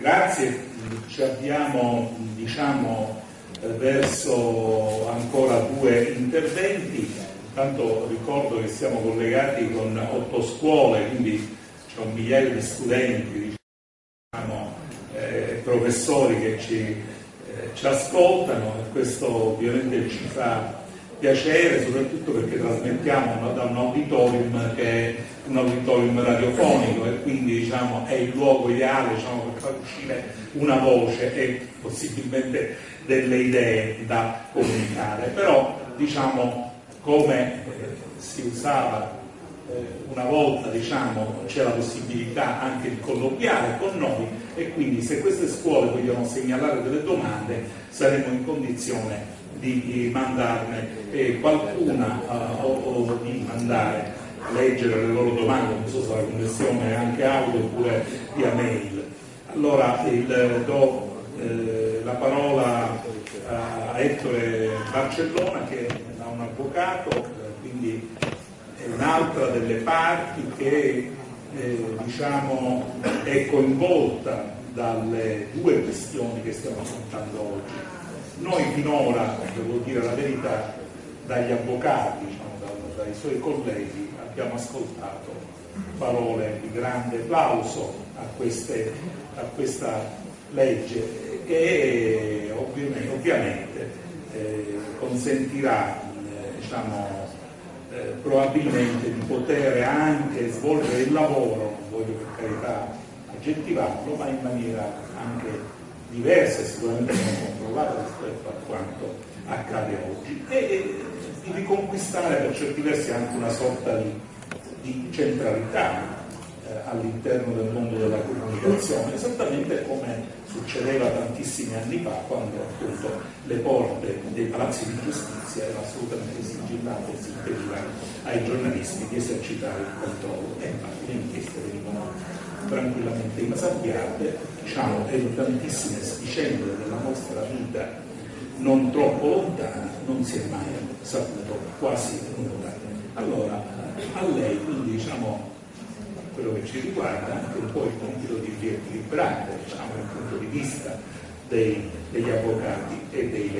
Grazie, ci abbiamo verso ancora 2 interventi. Intanto ricordo che siamo collegati con 8 scuole, quindi c'è un migliaio di studenti, professori che ci ascoltano, e questo ovviamente ci fa piacere, soprattutto perché trasmettiamo da un auditorium che è un auditorium radiofonico e quindi è il luogo ideale per far uscire una voce e possibilmente delle idee da comunicare. Però come si usava una volta, c'è la possibilità anche di colloquiare con noi, e quindi se queste scuole vogliono segnalare delle domande saremo in condizione di mandarne qualcuna o di mandare a leggere le loro domande, non so se la connessione è anche audio oppure via mail. Allora do la parola a Ettore Barcellona, che è un avvocato, quindi è un'altra delle parti che è coinvolta dalle 2 questioni che stiamo affrontando oggi. Noi finora, devo dire la verità, dagli avvocati, dai suoi colleghi, abbiamo ascoltato parole di grande plauso a questa legge che ovviamente consentirà probabilmente di poter anche svolgere il lavoro, non voglio per carità aggettivarlo, ma in maniera anche diversa e sicuramente non controllata rispetto a quanto accade oggi, e di riconquistare per certi versi anche una sorta di centralità all'interno del mondo della comunicazione, esattamente come succedeva tantissimi anni fa, quando appunto le porte dei palazzi di giustizia erano assolutamente sigillate e si impediva ai giornalisti di esercitare il controllo, e infatti le inchieste venivano tranquillamente insabbiate, e in tantissime vicende della nostra vita non troppo lontana non si è mai saputo quasi nulla. Allora a lei quindi quello che ci riguarda anche un po' il compito di riequilibrare il punto di vista degli avvocati e dei